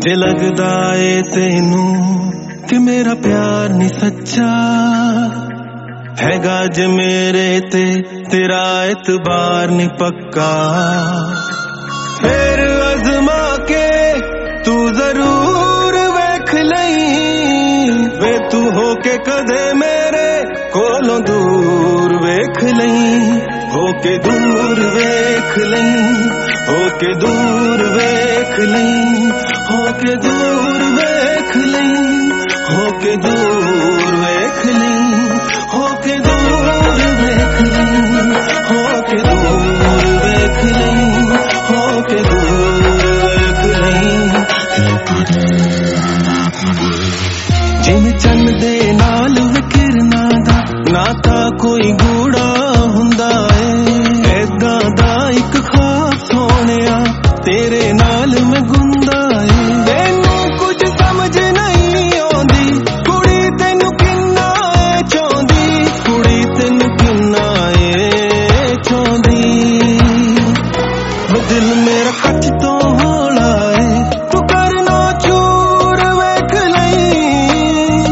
जे लगदा ए तेनू कि मेरा प्यार नहीं सच्चा हैगा, जे मेरे ते तेरा एतबार नहीं पक्का, फिर अजमा के तू जरूर वेख लई वे, तू होके कदे मेरे कोलों दूर वेख लई, होके दूर वेख लई, होके दूर वेख लई, होके दूर वेख लई, होके दूर वेख लई, होके दूर वेख लई, होके दूर वेख लई, होके दूर वेख लई। जिवें चन्न दे नाल विकिरना दा नाता कोई गूड़ा हुंदा ए, ऐदां दा इक ख्वाब सोहणिया तेरे नाल मैं गुंदा ए। तैनू कुछ समझ नहीं आउंदी कुड़ी तैनू किन्ना ए चाहुंदी, कुड़ी तैनू किन्ना ए चाहुंदी, दिल मेरा कच तो हौला ए, तू करना चूर वेख लई,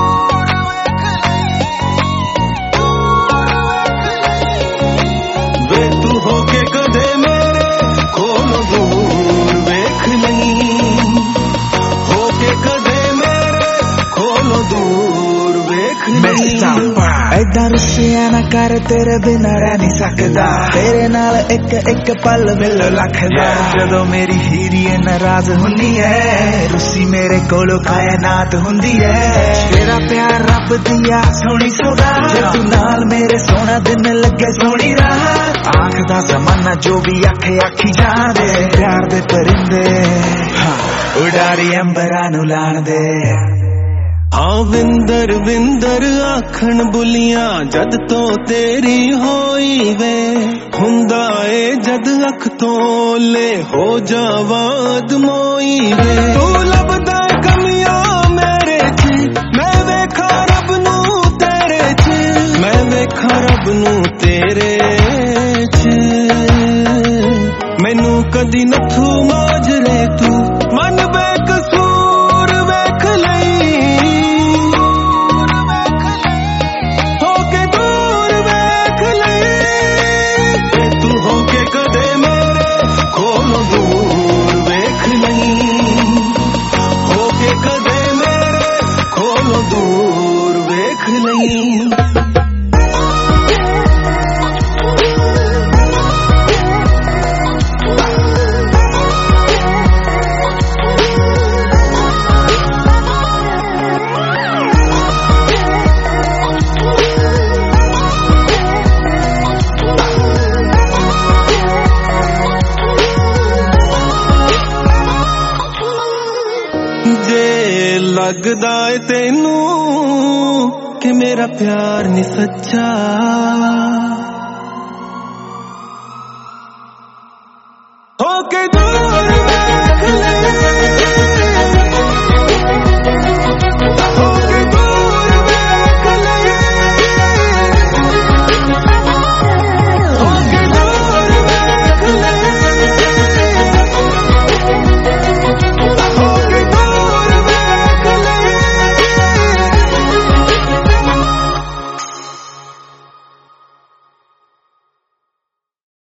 वे तू होके कदे मेरे कोलों दूर वेख लई, होके कदे मेरे कोलों दूर वेख लई। ऐदा रुस्सिया ना कर तेरे बिना रह नहीं सकदा, तेरे नाल एक एक पल मिल लखदा, जदों मेरी हीरी नाराज हुंदी है रुस्सी मेरे कोलों कायनात हुंदी है, तेरा प्यार रब दिया सोहनी सौगात, जे तू नाल मेरे सोहना दिन लगे सोहनी रात, आखदा ज़माना जो भी आखे आखी जान दे, प्यार दे परिंदे उडारी अंबरां नूं लाण दे। हाँ विंदर विंदर आखन बुलियां जद तो तेरी होई वे, हुंदा ए जद अख तो ले हो जावाद मोई वे, तू लभदा कमियां मेरे च मैं वेखा रब नू तेरे च, मैं वेखा रब नू तेरे च, मैनू कदी नथू माजरे तू मन बेकसूर वेख लई, लगदा ए तेनू कि मेरा प्यार नहीं सच्चा, होके दूर